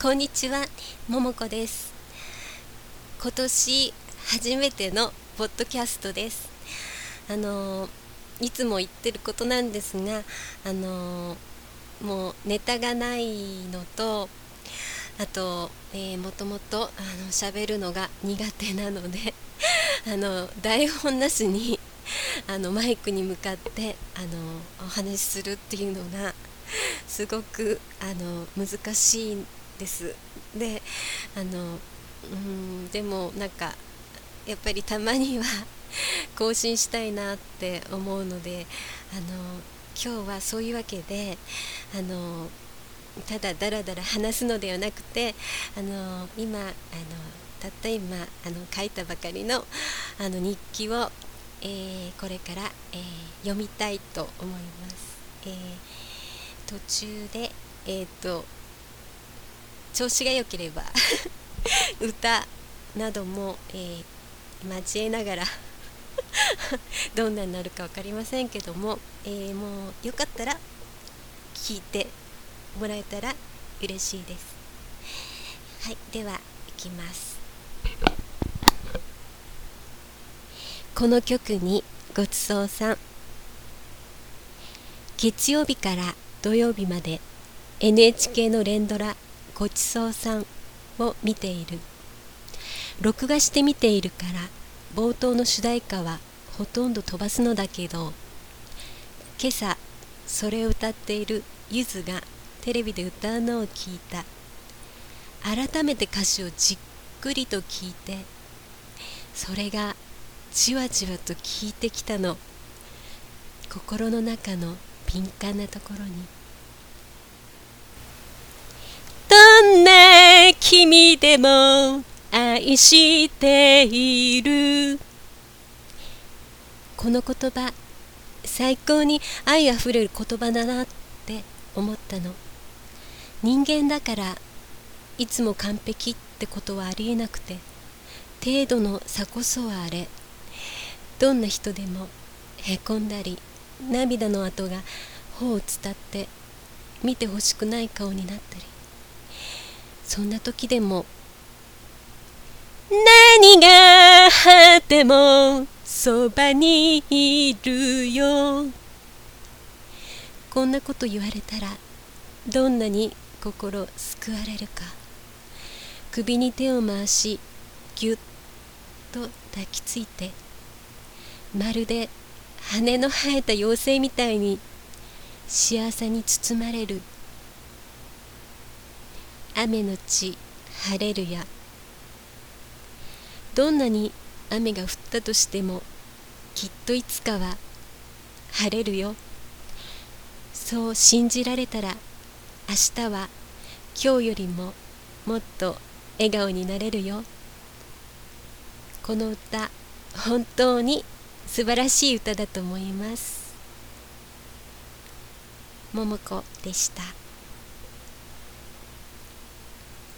こんにちは、ももこです。今年初めてのポッドキャストです。いつも言ってることなんですが、もうネタがないのと、あと、もともと喋るのが苦手なので台本なしにマイクに向かってお話しするっていうのがすごく難しいんです。ででもなんかやっぱりたまには更新したいなって思うので今日はそういうわけでただだらだら話すのではなくて今たった今書いたばかりの日記を、これから、読みたいと思います。途中で、調子が良ければ歌なども、交えながらどんなになるか分かりませんけども、もうよかったら聞いてもらえたら嬉しいです。はい、ではいきます。この曲にごちそうさん。月曜日から土曜日まで NHK の連ドラごちそうさんを見ている。録画して見ているから冒頭の主題歌はほとんど飛ばすのだけど、今朝それを歌っているゆずがテレビで歌うのを聞いた。改めて歌詞をじっくりと聞いて、それがじわじわと効いてきたの。心の中の敏感なところに。どんな君でも愛している。この言葉、最高に愛あふれる言葉だなって思ったの。人間だからいつも完璧ってことはありえなくて、程度の差こそはあれ。どんな人でもへこんだり涙の跡が頬を伝って見てほしくない顔になったり、そんな時でも何があってもそばにいるよ。こんなこと言われたらどんなに心救われるか。首に手を回しぎゅっと抱きついて、まるで羽の生えた妖精みたいに幸せに包まれる。雨のち晴れるや。どんなに雨が降ったとしてもきっといつかは晴れるよ。そう信じられたら明日は今日よりももっと笑顔になれるよ。この歌、本当に素晴らしい歌だと思います。ももこでした。